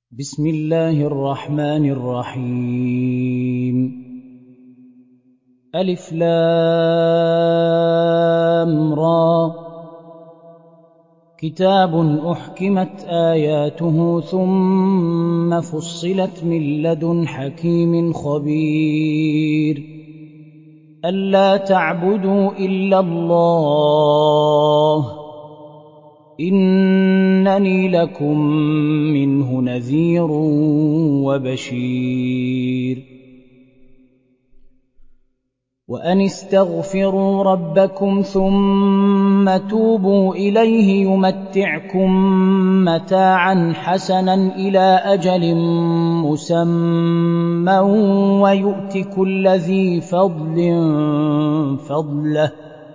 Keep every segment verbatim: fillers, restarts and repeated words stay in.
بسم الله الرحمن الرحيم ألف لام را كتاب أحكمت آياته ثم فصلت من لدن حكيم خبير ألا تعبدوا إلا الله إنني لكم منه نذير وبشير وأن استغفروا ربكم ثم توبوا إليه يمتعكم متاعا حسنا إلى أجل مسمى ويؤت كل ذي فضل فضله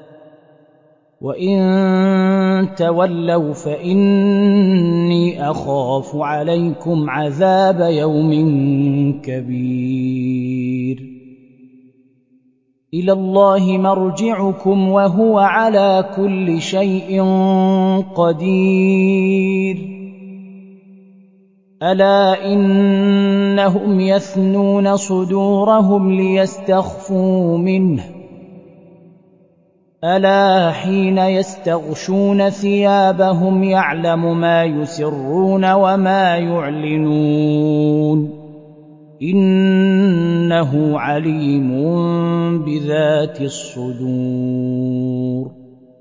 وإن تولوا فإني أخاف عليكم عذاب يوم كبير إلى الله مرجعكم وهو على كل شيء قدير ألا إنهم يثنون صدورهم ليستخفوا منه ألا حين يستغشون ثيابهم يعلم ما يسرون وما يعلنون إنه عليم بذات الصدور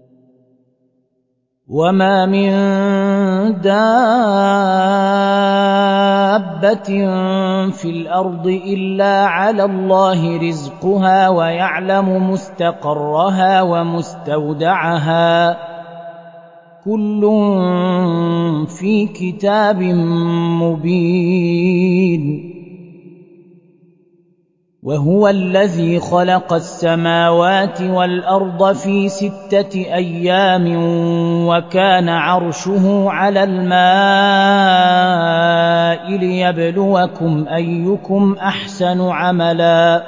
وما من دابة في الأرض إلا على الله رزقها ويعلم مستقرها ومستودعها كل في كتاب مبين وهو الذي خلق السماوات والأرض في ستة أيام وكان عرشه على الماء ليبلوكم أيكم أحسن عملا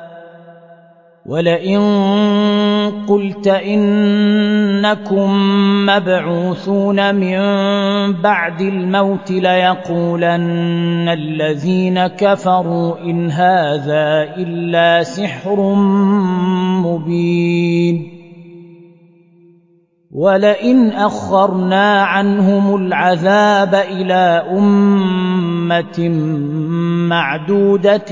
ولئن قلت إنكم مبعوثون من بعد الموت ليقولن الذين كفروا إن هذا إلا سحر مبين ولئن أخرنا عنهم العذاب إلى أمة معدودة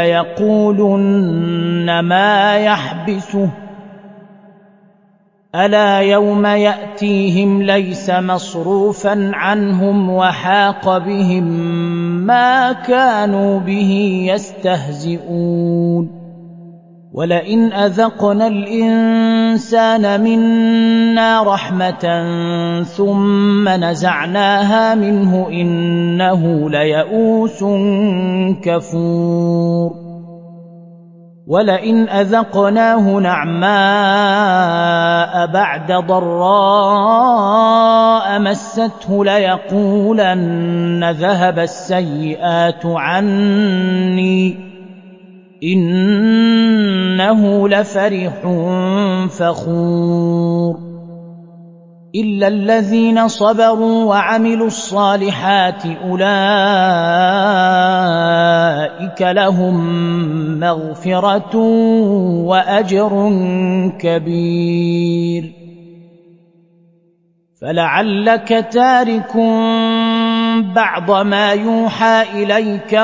ليقولن ما يحبسه ألا يوم يأتيهم ليس مصروفا عنهم وحاق بهم ما كانوا به يستهزئون ولئن أذقنا الإنسان منا رحمة ثم نزعناها منه إنه ليئوس كفور ولئن أذقناه نعماء بعد ضراء مسته ليقولن ذهب السيئات عني إنه لفرح فخور إلا الذين صبروا وعملوا الصالحات أولئك لهم مغفرة وأجر كبير فلعلك تارك بعض ما يوحى إليك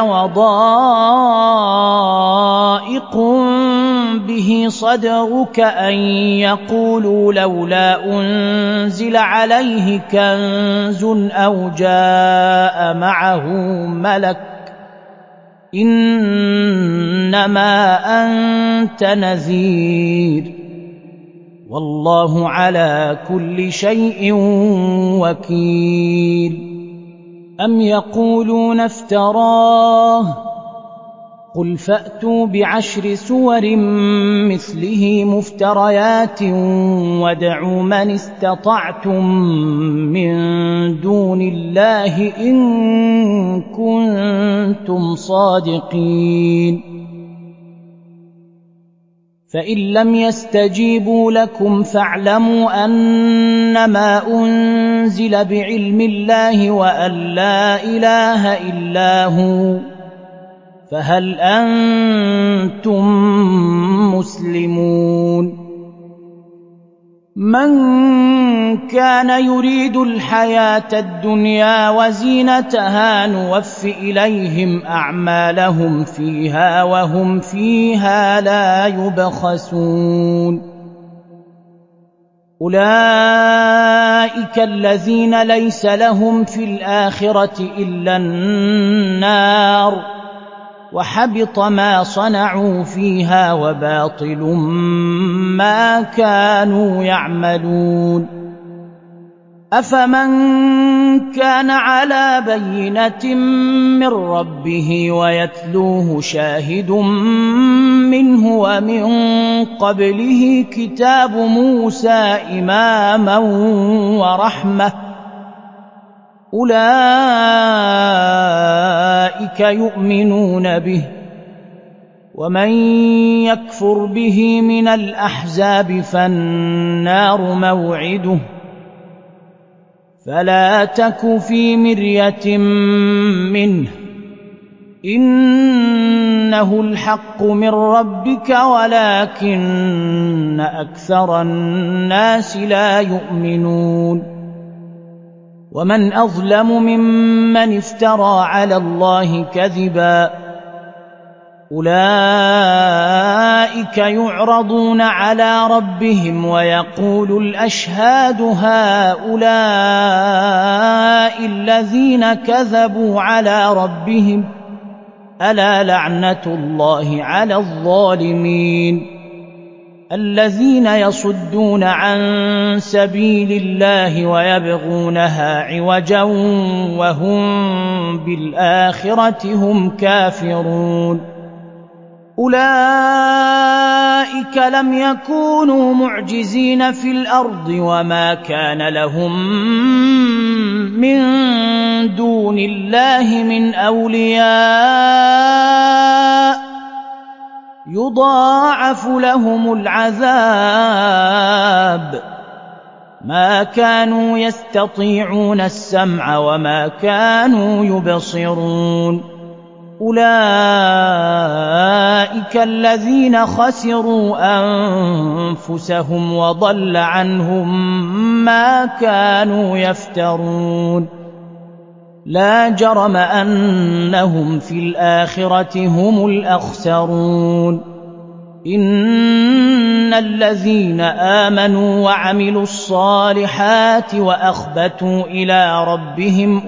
وضائق به صدرك أن يقولوا لولا أنزل عليه كنز أو جاء معه ملك إنما أنت نذير والله على كل شيء وكيل أم يقولون افتراه قل فأتوا بعشر سور مثله مفتريات وادعوا من استطعتم من دون الله إن كنتم صادقين فإن لم يستجيبوا لكم فاعلموا أنما أنزل بعلم الله وأن لا إله إلا هو فهل أنتم مسلمون من كان يريد الحياة الدنيا وزينتها نوف إليهم أعمالهم فيها وهم فيها لا يبخسون أولئك الذين ليس لهم في الآخرة إلا النار وحبط ما صنعوا فيها وباطل ما كانوا يعملون أفمن كان على بينة من ربه ويتلوه شاهد منه ومن قبله كتاب موسى إماما ورحمة أولئك يؤمنون به ومن يكفر به من الأحزاب فالنار موعده فلا تك في مرية منه إنه الحق من ربك ولكن أكثر الناس لا يؤمنون ومن أظلم ممن افترى على الله كذبا أولئك يعرضون على ربهم ويقول الأشهاد هؤلاء الذين كذبوا على ربهم ألا لعنة الله على الظالمين الذين يصدون عن سبيل الله ويبغونها عوجا وهم بالآخرة هم كافرون أولئك لم يكونوا معجزين في الأرض وما كان لهم من دون الله من أولياء يضاعف لهم العذاب ما كانوا يستطيعون السمع وما كانوا يبصرون أولئك الذين خسروا أنفسهم وضل عنهم ما كانوا يفترون لا جرم أنهم في الآخرة هم الأخسرون إن الذين آمنوا وعملوا الصالحات وأخبتوا إلى ربهم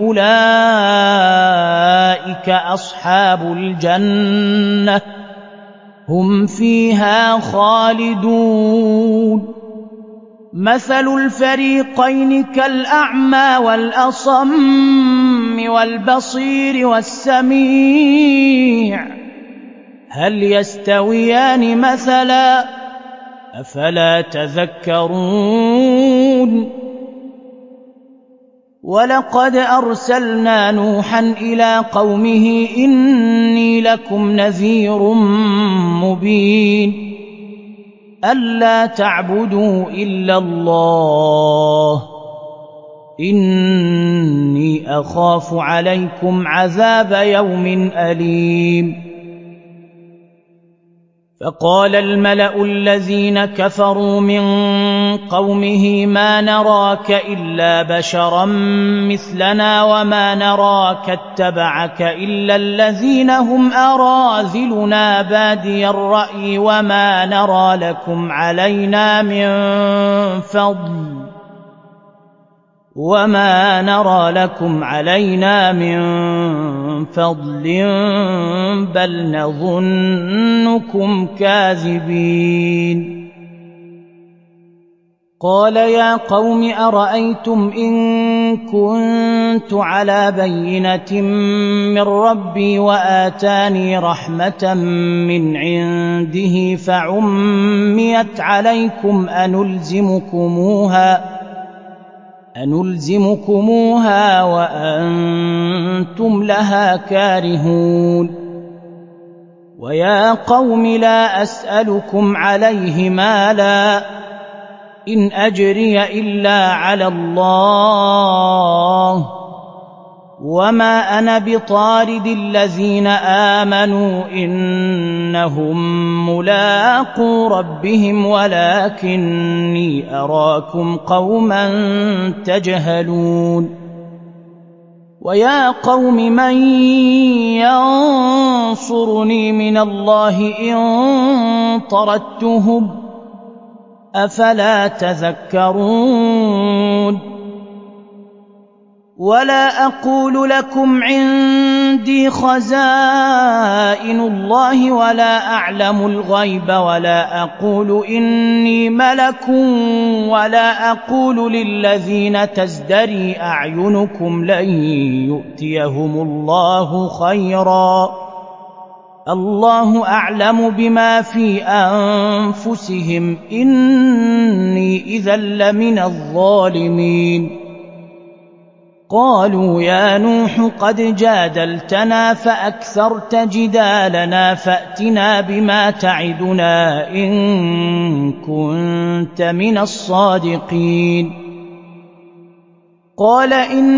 أولئك أصحاب الجنة هم فيها خالدون مثل الفريقين كالأعمى والأصم والبصير والسميع هل يستويان مثلا أفلا تذكرون ولقد أرسلنا نوحا إلى قومه إني لكم نذير مبين ألا تعبدوا إلا الله إني أخاف عليكم عذاب يوم أليم فقال الملأ الذين كفروا من قومه ما نراك إلا بشرا مثلنا وما نراك اتبعك إلا الذين هم أراذلنا بادي الرأي وما نرى لكم علينا من فضل وما نرى لكم علينا من فضل بل نظنكم كاذبين قال يا قوم أرأيتم إن كنت على بينة من ربي وآتاني رحمة من عنده فعميت عليكم أنلزمكموها أنلزمكموها وأنتم لها كارهون ويا قوم لا أسألكم عليه مالا إن أجري إلا على الله وما أنا بطارد الذين آمنوا إنهم ملاقو ربهم ولكني أراكم قوما تجهلون ويا قوم من ينصرني من الله إن طردتهم أفلا تذكرون ولا أقول لكم عندي خزائن الله ولا أعلم الغيب ولا أقول إني ملك ولا أقول للذين تزدري أعينكم لن يؤتيهم الله خيرا الله أعلم بما في أنفسهم إني إذا لمن الظالمين قالوا يا نوح قد جادلتنا فأكثرت جدالنا فأتنا بما تعدنا إن كنت من الصادقين قال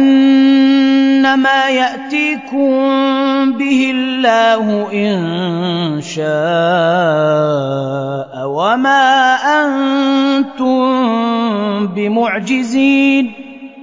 إنما يأتيكم به الله إن شاء وما أنتم بمعجزين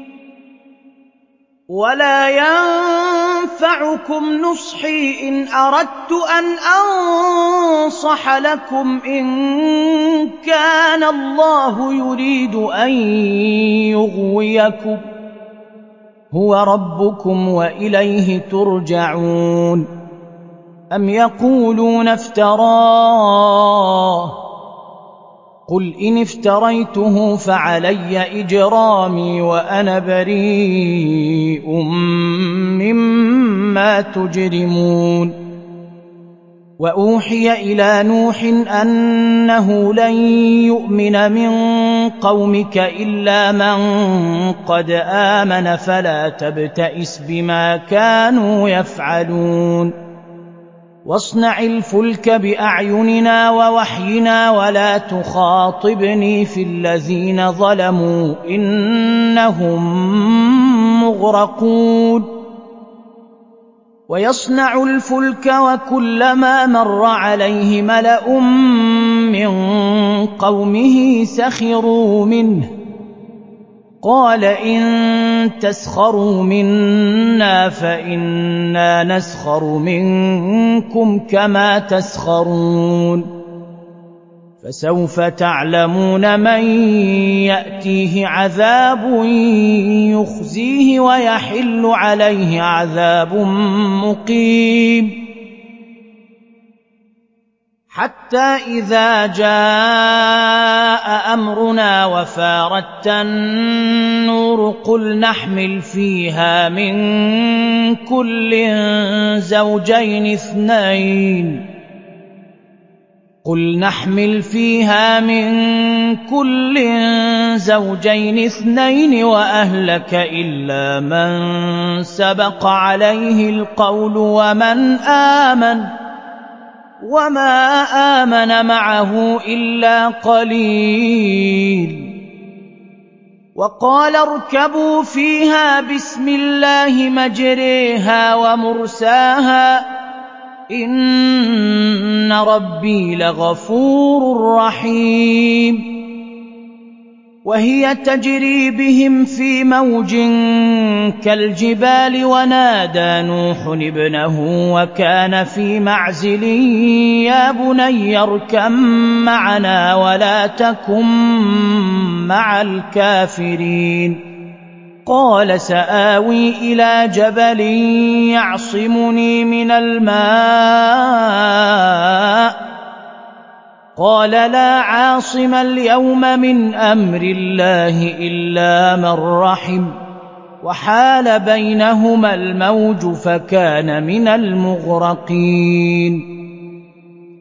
ولا ينفعكم نصحي إن أردت أن أنصح لكم إن كان الله يريد أن يغويكم هو ربكم وإليه ترجعون أم يقولون افتراه قل إن افتريته فعلي إجرامي وأنا بريء مما تجرمون وأوحي إلى نوح أنه لن يؤمن من قومك إلا من قد آمن فلا تبتئس بما كانوا يفعلون واصنع الفلك بأعيننا ووحينا ولا تخاطبني في الذين ظلموا إنهم مغرقون ويصنع الفلك وكلما مر عليه ملأ من قومه سخروا منه قال إن تسخروا منا فإنا نسخر منكم كما تسخرون فسوف تعلمون من يأتيه عذاب يخزيه ويحل عليه عذاب مقيم حتى إذا جاء أمرنا وفارت النور قل نحمل فيها من كل زوجين اثنين قل نحمل فيها من كل زوجين اثنين وأهلك إلا من سبق عليه القول ومن آمن وما آمن معه إلا قليل وقال اركبوا فيها بسم الله مجريها ومرساها إن ربي لغفور رحيم وهي تجري بهم في موج كالجبال ونادى نوح ابنه وكان في معزل يا بني اركب معنا ولا تكن مع الكافرين قال سآوي إلى جبل يعصمني من الماء قال لا عاصم اليوم من أمر الله إلا من رحم وحال بينهما الموج فكان من المغرقين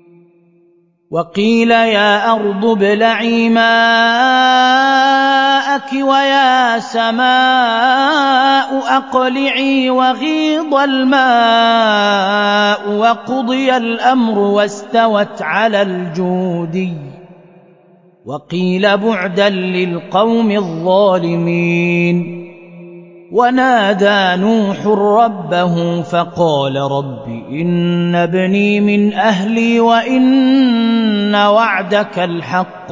وقيل يا أرض ابلعي ماءك السماوات ويا سماء أقلعي وغيض الماء وقضي الأمر واستوت على الجودي وقيل بعدا للقوم الظالمين. ونادى نوح ربه فقال رب إن ابني من أهلي وإن وعدك الحق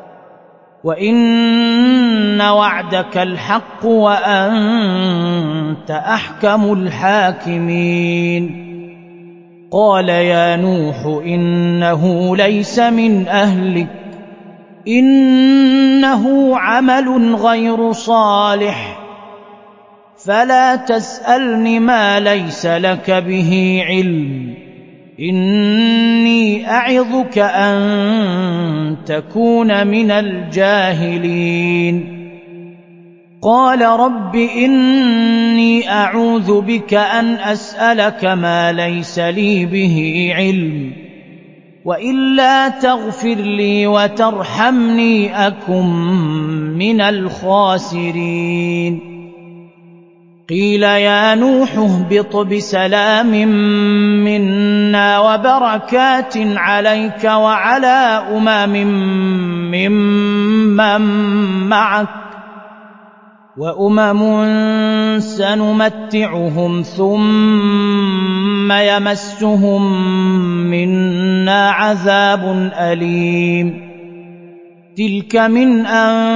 وإن وعدك الحق وأنت أحكم الحاكمين. قال يا نوح إنه ليس من أهلك إنه عمل غير صالح فلا تسألني ما ليس لك به علم إني أعظك أن تكون من الجاهلين. قال رب إني أعوذ بك أن أسألك ما ليس لي به علم وإلا تغفر لي وترحمني أكن من الخاسرين. قيل يا نوح اهبط بسلام منا وبركات عليك وعلى أمم ممن معك وأمم سنمتعهم ثم يمسهم منا عذاب أليم. تلك من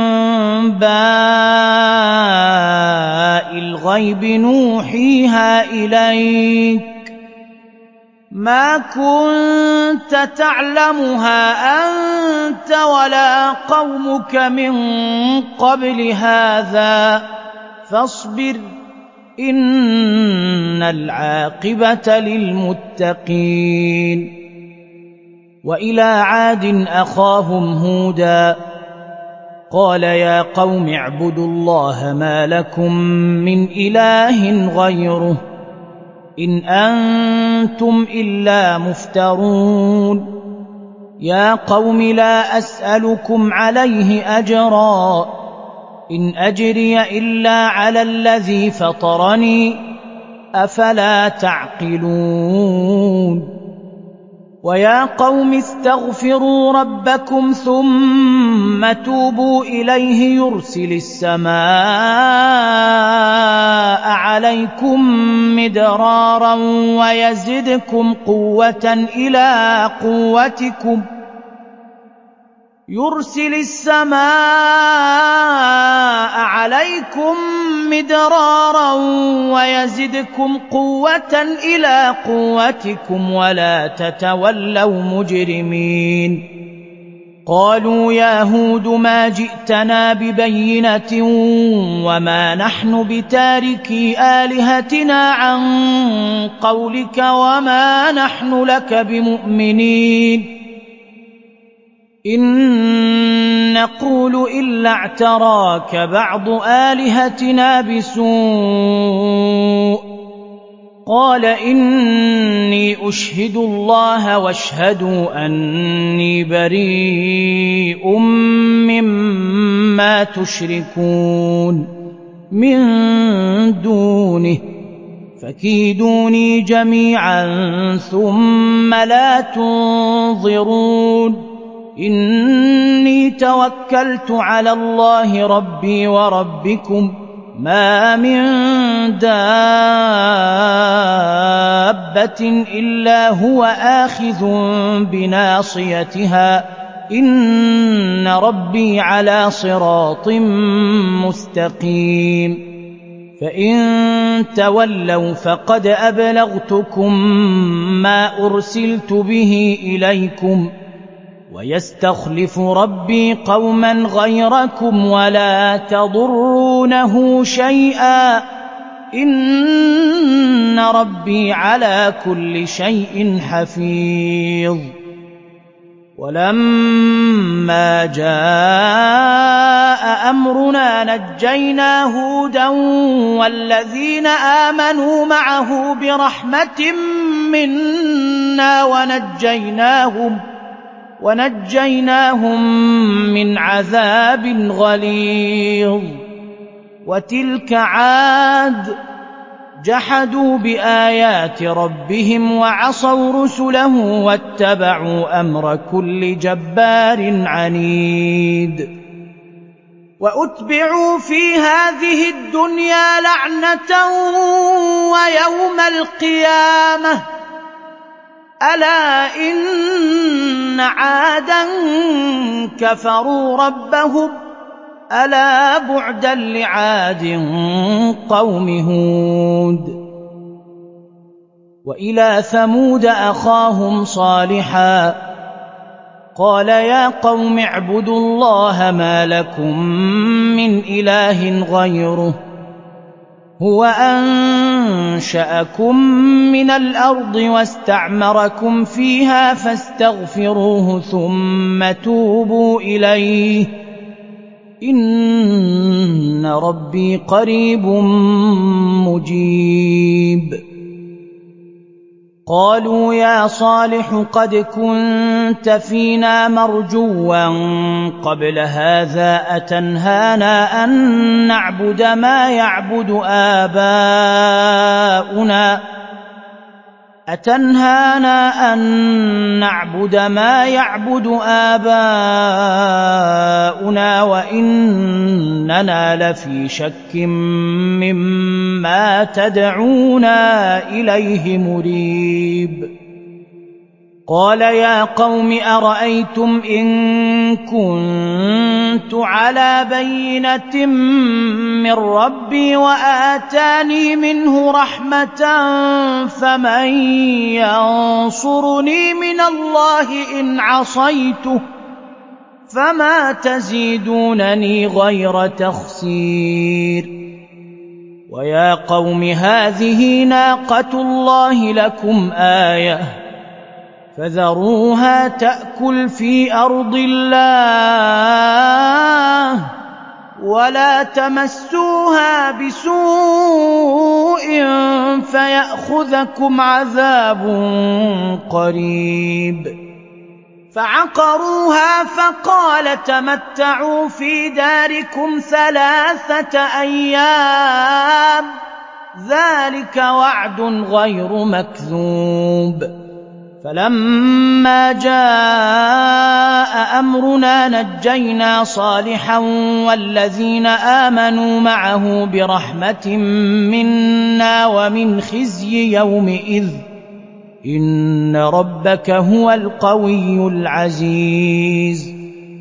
أنباء الغيب نوحيها إليك ما كنت تعلمها أنت ولا قومك من قبل هذا فاصبر إن العاقبة للمتقين. وإلى عاد أخاهم هودا قال يا قوم اعبدوا الله ما لكم من إله غيره إن أنتم إلا مفترون. يا قوم لا أسألكم عليه أجرا إن أجري إلا على الذي فطرني أفلا تعقلون. ويا قوم استغفروا ربكم ثم توبوا إليه يرسل السماء عليكم مدرارا ويزدكم قوة إلى قوتكم يرسل السماء عليكم مدرارا ويزدكم قوة إلى قوتكم ولا تتولوا مجرمين. قالوا يا هود ما جئتنا ببينة وما نحن بتاركي آلهتنا عن قولك وما نحن لك بمؤمنين إن نقول إلا اعتراك بعض آلهتنا بسوء. قال إني أشهد الله واشهدوا أني بريء مما تشركون من دونه فكيدوني جميعا ثم لا تنظرون. إني توكلت على الله ربي وربكم ما من دابة إلا هو آخذ بناصيتها إن ربي على صراط مستقيم. فإن تولوا فقد أبلغتكم ما أرسلت به إليكم ويستخلف ربي قوما غيركم ولا تضرونه شيئا إن ربي على كل شيء حفيظ. ولما جاء أمرنا نجينا هودا والذين آمنوا معه برحمة منا ونجيناهم ونجيناهم من عذاب غليظ. وتلك عاد جحدوا بآيات ربهم وعصوا رسله واتبعوا أمر كل جبار عنيد. وأتبعوا في هذه الدنيا لعنة ويوم القيامة ألا إن عادا كفروا ربهم ألا بعدا لعاد قوم هود. وإلى ثمود أخاهم صالحا قال يا قوم اعبدوا الله ما لكم من إله غيره هو أنشأكم من الأرض واستعمركم فيها فاستغفروه ثم توبوا إليه إن ربي قريب مجيب. قالوا يا صالح قد كنت فينا مرجوا قبل هذا أتنهانا أن نعبد ما يعبد آباؤنا أتنهانا أن نعبد ما يعبد آباؤنا وإننا لفي شك مما تدعونا إليه مريب. قال يا قوم أرأيتم إن كنت على بينة من ربي وآتاني منه رحمة فمن ينصرني من الله إن عصيته فما تزيدونني غير تخسير. ويا قوم هذه ناقة الله لكم آية فذروها تأكل في أرض الله ولا تمسوها بسوء فيأخذكم عذاب قريب. فعقروها فقال تمتعوا في داركم ثلاثة أيام ذلك وعد غير مكذوب. فلما جاء أمرنا نجينا صالحا والذين آمنوا معه برحمة منا ومن خزي يومئذ إن ربك هو القوي العزيز.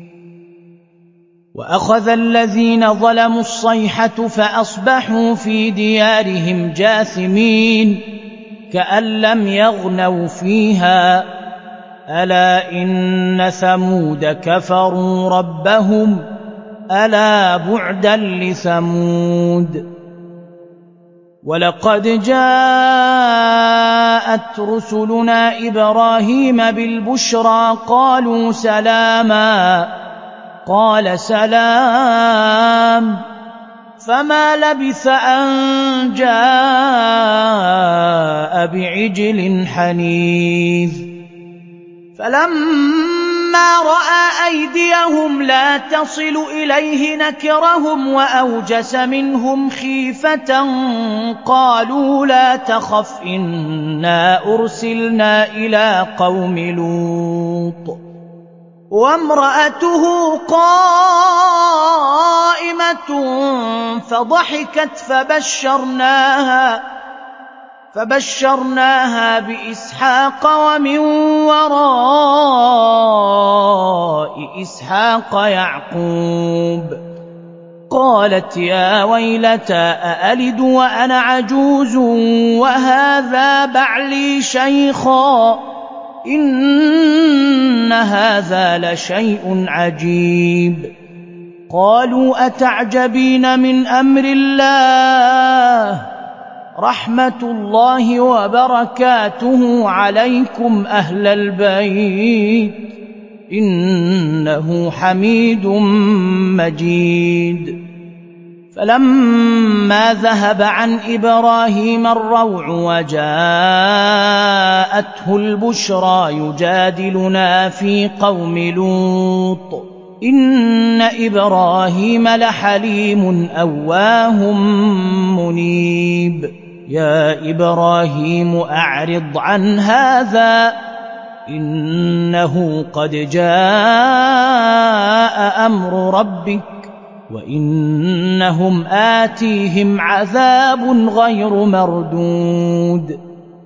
وأخذ الذين ظلموا الصيحة فأصبحوا في ديارهم جاثمين كأن لم يغنوا فيها ألا إن ثمود كفروا ربهم ألا بعدا لثمود. ولقد جاءت رسلنا إبراهيم بالبشرى قالوا سلاما قال سلام فما لبث أن جاء بعجل حنيذ. فلما رأى أيديهم لا تصل إليه نكرهم وأوجس منهم خيفة قالوا لا تخف إنا أرسلنا إلى قوم لوط وامرأته قائمة فضحكت فبشرناها فبشرناها بإسحاق ومن وراء إسحاق يعقوب. قالت يا ويلتى أألد وأنا عجوز وهذا بعلي شيخا إن هذا لشيء عجيب. قالوا أتعجبين من أمر الله رحمة الله وبركاته عليكم أهل البيت إنه حميد مجيد. فلما ذهب عن إبراهيم الروع وجاءته البشرى يجادلنا في قوم لوط إن إبراهيم لحليم أواه منيب يا إبراهيم أعرض عن هذا إنه قد جاء أمر ربك وإنهم آتيهم عذاب غير مردود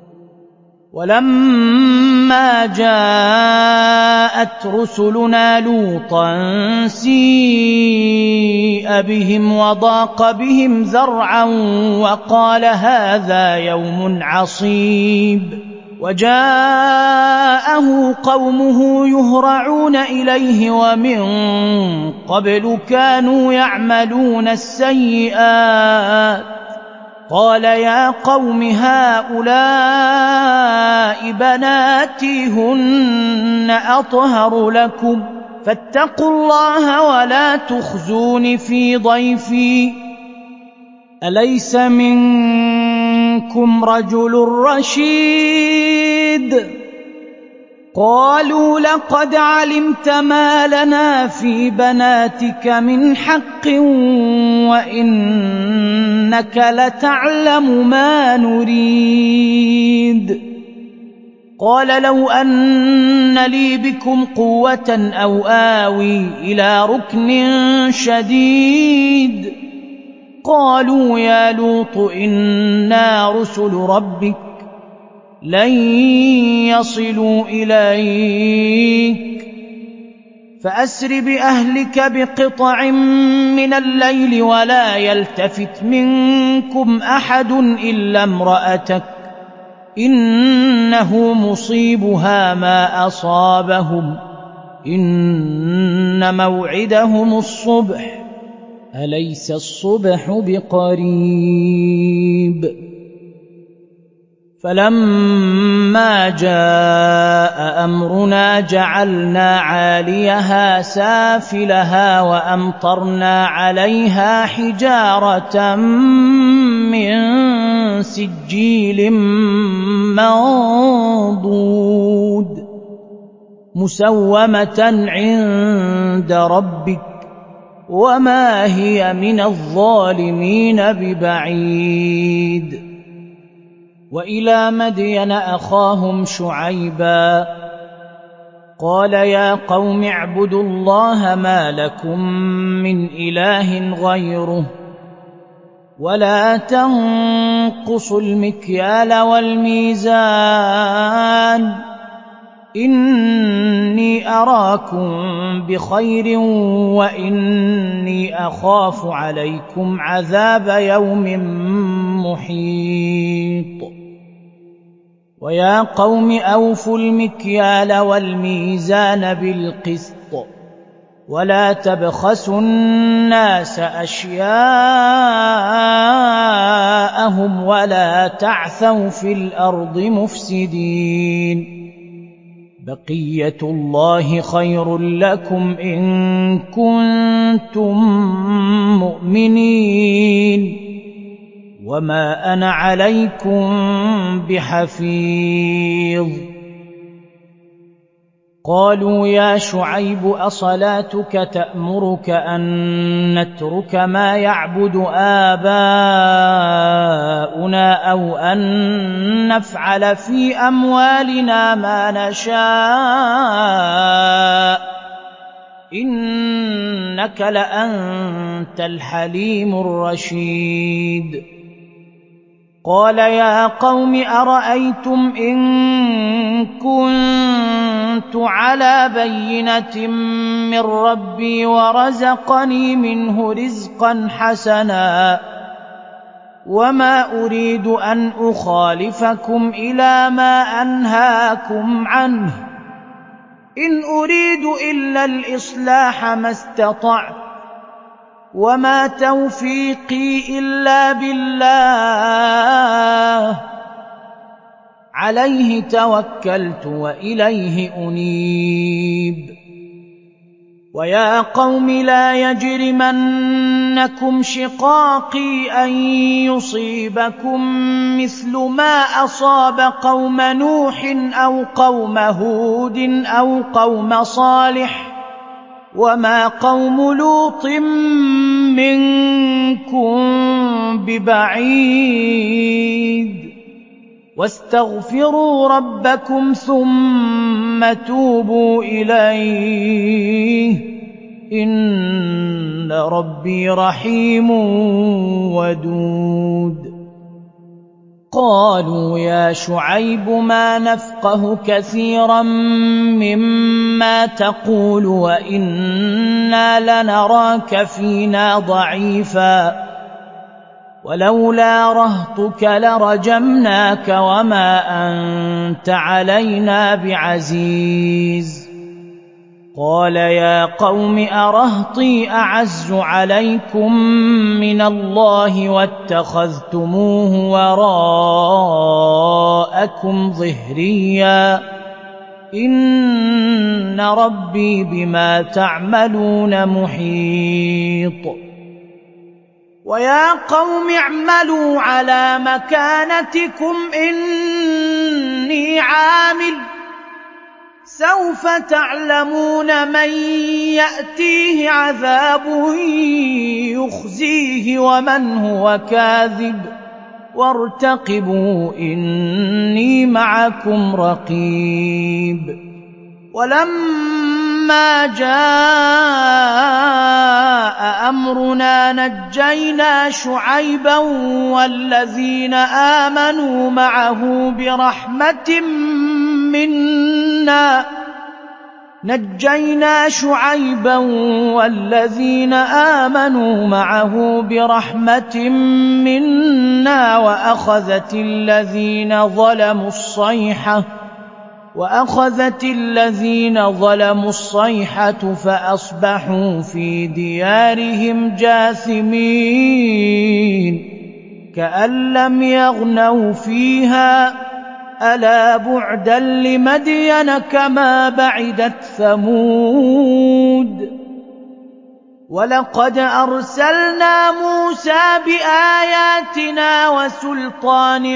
ولما جاءت رسلنا لوطا سيء بهم وضاق بهم ذرعا وقال هذا يوم عصيب وجاءه قومه يهرعون إليه ومن قبل كانوا يعملون السيئات قال يا قوم هؤلاء بناتي هن أطهر لكم فاتقوا الله ولا تخزون في ضيفي أليس منكم رجل رشيد قالوا لقد علمت ما لنا في بناتك من حق وإنك لتعلم ما نريد قال لو أن لي بكم قوة أو آوي إلى ركن شديد قالوا يا لوط إنا رسل ربك لن يصلوا إليك فأسر بأهلك بقطع من الليل ولا يلتفت منكم أحد إلا امرأتك إنه مصيبها ما أصابهم إن موعدهم الصبح أليس الصبح بقريب فلما جاء أمرنا جعلنا عاليها سافلها وأمطرنا عليها حجارة من سجيل منضود مسومة عند ربك وما هي من الظالمين ببعيد وإلى مدين أخاهم شعيبا قال يا قوم اعبدوا الله ما لكم من إله غيره ولا تنقصوا المكيال والميزان إني أراكم بخير وإني أخاف عليكم عذاب يوم محيط ويا قوم أوفوا المكيال والميزان بالقسط ولا تبخسوا الناس أشياءهم ولا تعثوا في الأرض مفسدين بقية الله خير لكم إن كنتم مؤمنين وما أنا عليكم بحفيظ قالوا يا شعيب أصلاتك تأمرك أن نترك ما يعبد آباؤنا أو أن نفعل في أموالنا ما نشاء إنك لأنت الحليم الرشيد قال يا قوم أرأيتم إن كنت على بينة من ربي ورزقني منه رزقا حسنا وما أريد أن أخالفكم إلى ما أنهاكم عنه إن أريد إلا الإصلاح ما استطعت وما توفيقي إلا بالله عليه توكلت وإليه أنيب ويا قوم لا يجرمنكم شقاقي أن يصيبكم مثل ما أصاب قوم نوح أو قوم هود أو قوم صالح وما قوم لوط منكم ببعيد واستغفروا ربكم ثم توبوا إليه إن ربي رحيم ودود قالوا يا شعيب ما نفقه كثيرا مما تقول وإنا لنراك فينا ضعيفا ولولا رهطك لرجمناك وما أنت علينا بعزيز قال يا قوم أرهطي أعز عليكم من الله واتخذتموه وراءكم ظهريا إن ربي بما تعملون محيط ويا قوم اعملوا على مكانتكم إني عامل سوف تعلمون من يأتيه عذاب يخزيه ومن هو كاذب وارتقبوا إني معكم رقيب ولما جاء أمرنا نجينا شعيبا والذين آمنوا معه برحمة منا نجينا شعيبا والذين آمنوا معه برحمة منا وأخذت الذين ظلموا الصيحة وأخذت الذين ظلموا الصيحة فأصبحوا في ديارهم جاثمين كأن لم يغنوا فيها ألا بعدا لمدين كما بعدت ثمود ولقد أرسلنا موسى بآياتنا وسلطان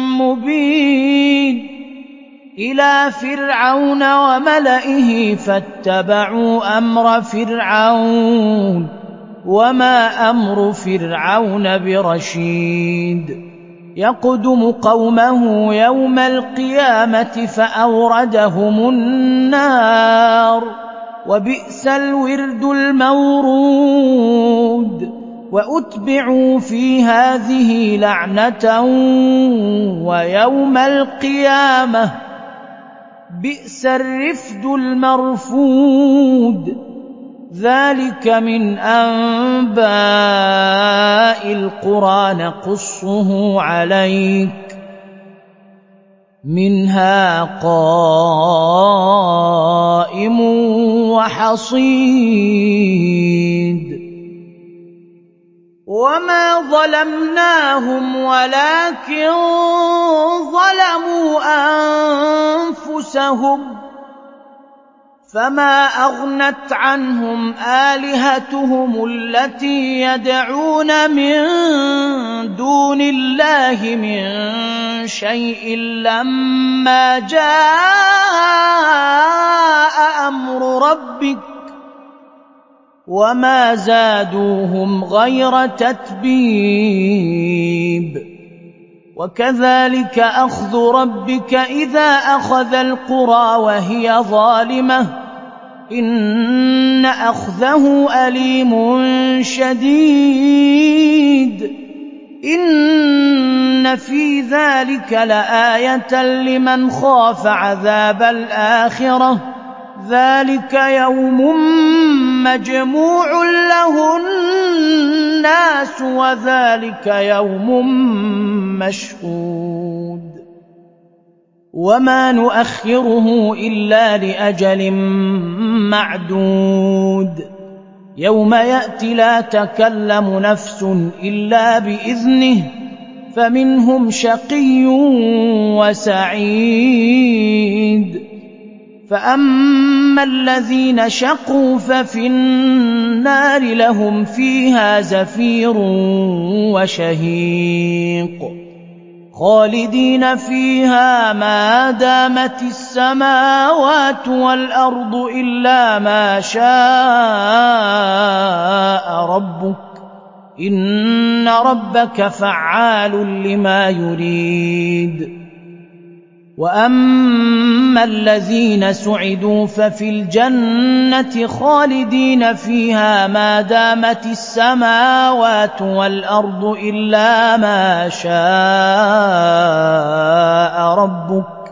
مبين إلى فرعون وملئه فاتبعوا أمر فرعون وما أمر فرعون برشيد يقدم قومه يوم القيامة فأوردهم النار وبئس الورد المورود وأتبعوا في هذه لعنة ويوم القيامة بئس الرفد المرفود ذلك من أنباء القرى نقصه عليك منها قائم وحصيد وما ظلمناهم ولكن ظلموا أنفسهم فما أغنت عنهم آلهتهم التي يدعون من دون الله من شيء لما جاء أمر ربك وما زادوهم غير تتبيب وكذلك أخذ ربك إذا أخذ القرى وهي ظالمة إن أخذه أليم شديد إن في ذلك لآية لمن خاف عذاب الآخرة ذلك يوم مجموع له الناس وذلك يوم مشهود وما نؤخره إلا لأجل معدود يوم يأتي لا تكلم نفس إلا بإذنه فمنهم شقي وسعيد فأما الذين شقوا ففي النار لهم فيها زفير وشهيق خالدين فيها ما دامت السماوات والأرض إلا ما شاء ربك إن ربك فعال لما يريد. وأما الذين سعدوا ففي الجنة خالدين فيها ما دامت السماوات والأرض إلا ما شاء ربك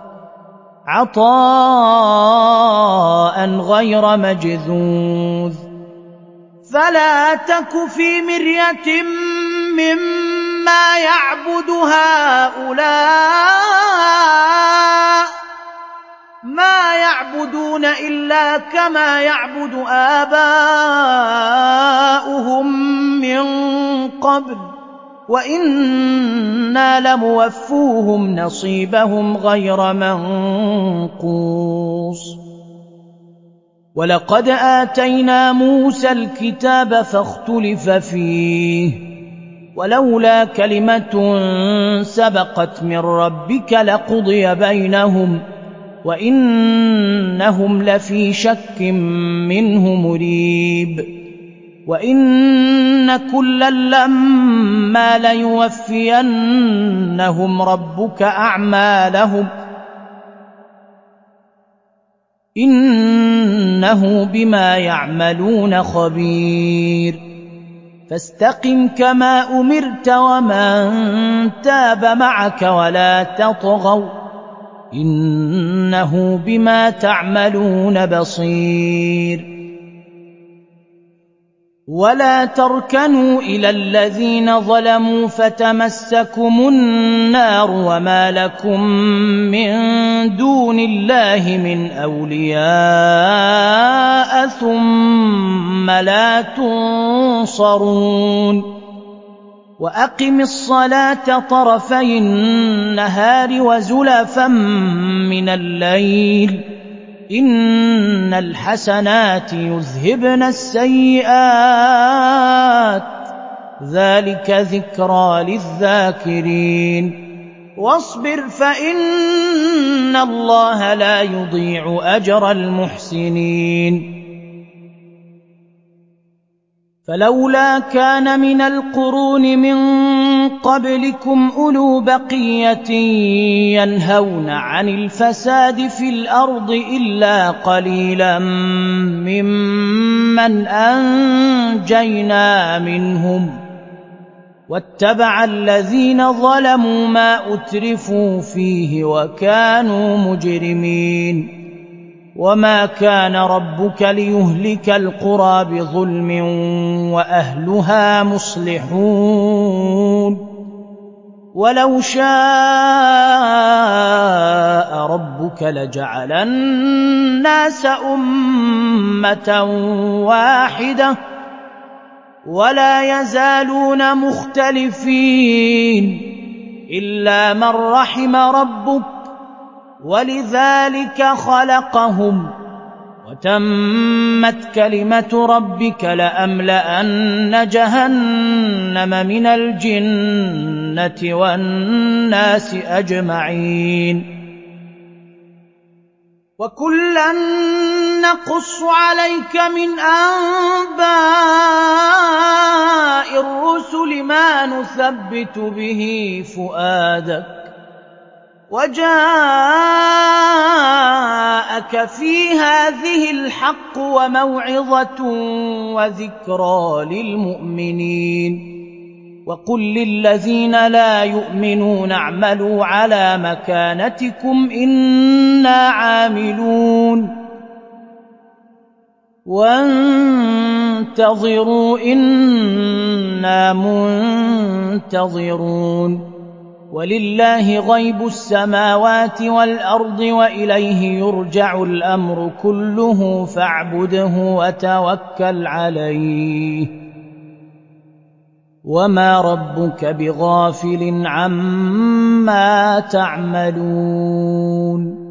عطاء غير مجذوذ. فلا تك في مرية مما يعبد هؤلاء ما يعبدون إلا كما يعبد آباؤهم من قبل وإنا لموفوهم نصيبهم غير منقوص. ولقد آتينا موسى الكتاب فاختلف فيه ولولا كلمة سبقت من ربك لقضي بينهم وإنهم لفي شك منه مريب. وإن كلا لما ليوفينهم ربك أعمالهم إنه بما يعملون خبير. فاستقم كما أمرت ومن تاب معك ولا تطغوا إنه بما تعملون بصير. ولا تركنوا إلى الذين ظلموا فتمسكم النار وما لكم من دون الله من أولياء ثم لا تنصرون. وأقم الصلاة طرفي النهار وزلفا من الليل إن الحسنات يذهبن السيئات ذلك ذكرى للذاكرين. واصبر فإن الله لا يضيع أجر المحسنين. فلولا كان من القرون من قبلكم أولو بقية ينهون عن الفساد في الأرض إلا قليلا ممن أنجينا منهم واتبع الذين ظلموا ما أترفوا فيه وكانوا مجرمين. وما كان ربك ليهلك القرى بظلم وأهلها مصلحون. ولو شاء ربك لجعل الناس أمة واحدة ولا يزالون مختلفين إلا من رحم ربك ولذلك خلقهم وتمت كلمة ربك لأملأن جهنم من الجنة والناس أجمعين. وكلا نقص عليك من أنباء الرسل ما نثبت به فؤادك وجاءك في هذه الحق وموعظة وذكرى للمؤمنين. وقل للذين لا يؤمنون اعملوا على مكانتكم إنا عاملون وانتظروا إنا منتظرون. ولله غيب السماوات والأرض وإليه يرجع الأمر كله فاعبده وتوكل عليه وما ربك بغافل عما تعملون.